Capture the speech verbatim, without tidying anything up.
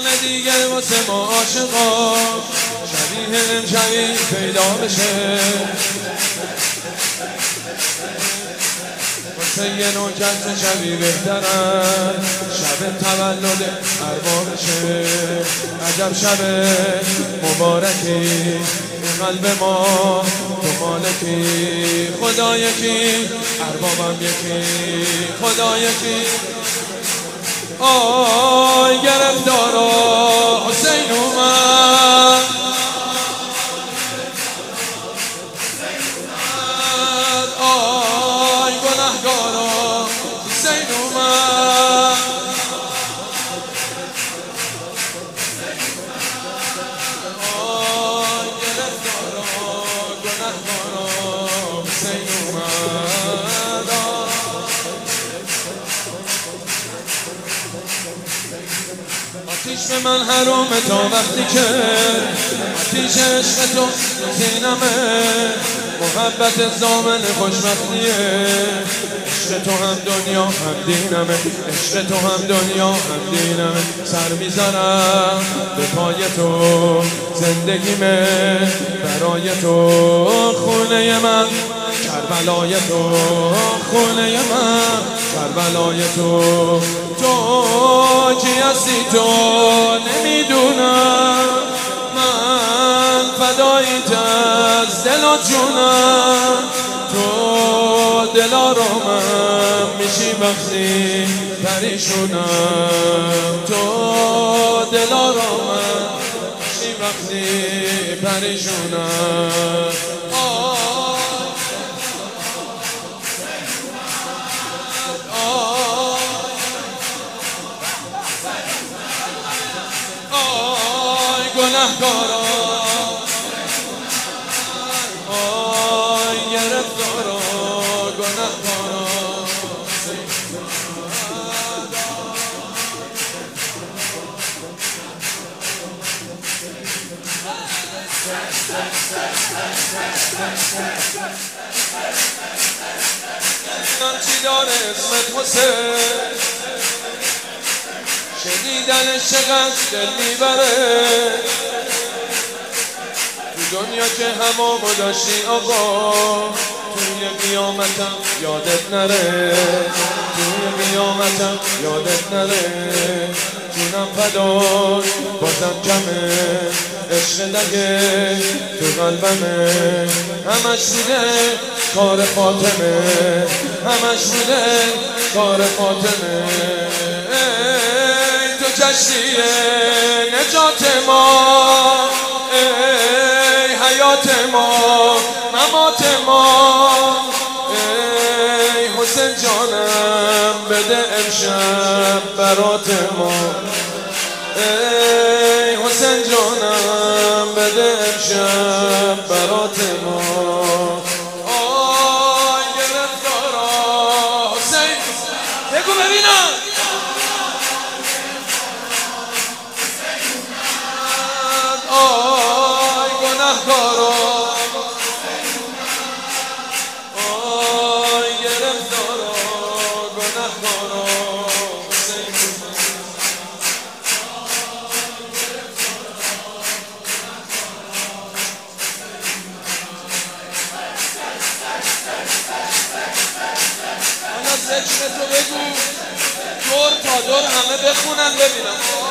کنه دیگه واسه ما عاشقا شبیه امشبی پیدا بشه واسه یه نوکت شبی بهترن شب تولد اربابشه عجب شب مبارکی قلب ما تو مالکی خدا یکی اربابم یکی خدا یکی آی گرفتارا حسین اومد آی گناهگارا حسین اومد آی گرفتارا گناهگارا حسین اومد آتیش به من حرامه تا وقتی که آتیش عشق تو سینمه محبت زامن خوشبختیه عشق تو هم دنیا هم دینمه عشق تو هم دنیا هم دینمه سر میذارم به پای تو زندگیمه برای تو خونه من کربلای تو خونه من کربلای تو تو کی هستی تو نمیدونم من فداییت از دل و جونم تو دلارامم میشی وقتی پریشونم تو دلارامم میشی وقتی پریشونم گناهگارا آی گرفتارا گناهگارا من چی داره اسمت حسین شنیدنش چقدر دل میبره تو دنیا که همامو داشتی آقا توی قیامتم یادت نره توی قیامتم یادت نره جونم فدای بازم کمه عشق لگه تو قلبمه همش بوده کار فاطمه همش بوده کار فاطمه کشتی نجات ما ای حیات ما ممات ما ای حسین جانم بده امشب برات ما ای حسین جانم بده امشب برات ما آی گرفتارا حسین بگو ببینم آی گناهگارا آی گرفتارا گناهگارا من از ذکر تو بگو دور تا دور همه بخونن ببینم